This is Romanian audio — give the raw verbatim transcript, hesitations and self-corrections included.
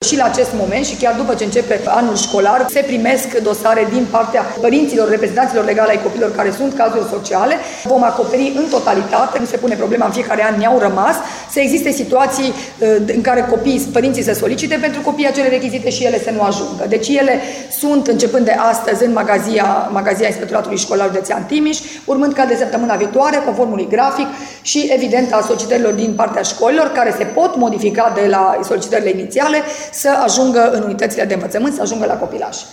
și la acest moment și chiar după ce începe anul școlar se primesc dosare din partea părinților, reprezentanților legale ai copiilor care sunt cazuri sociale. Vom acoperi în totalitate, nu se pune problema, în fiecare an ne-au rămas, să existe situații în care copiii, părinții să solicite pentru copii acele rechizite și ele să nu ajungă. Deci ele sunt începând de astăzi în magazia, magazia Inspectoratului Școlar Județean Timiș, urmând ca de săptămâna viitoare, conform unui grafic și evident a solicitărilor din partea școlilor, care se pot modifica de la solicitările inițiale, să ajungă în unitățile de învățământ, să ajungă la copilaj.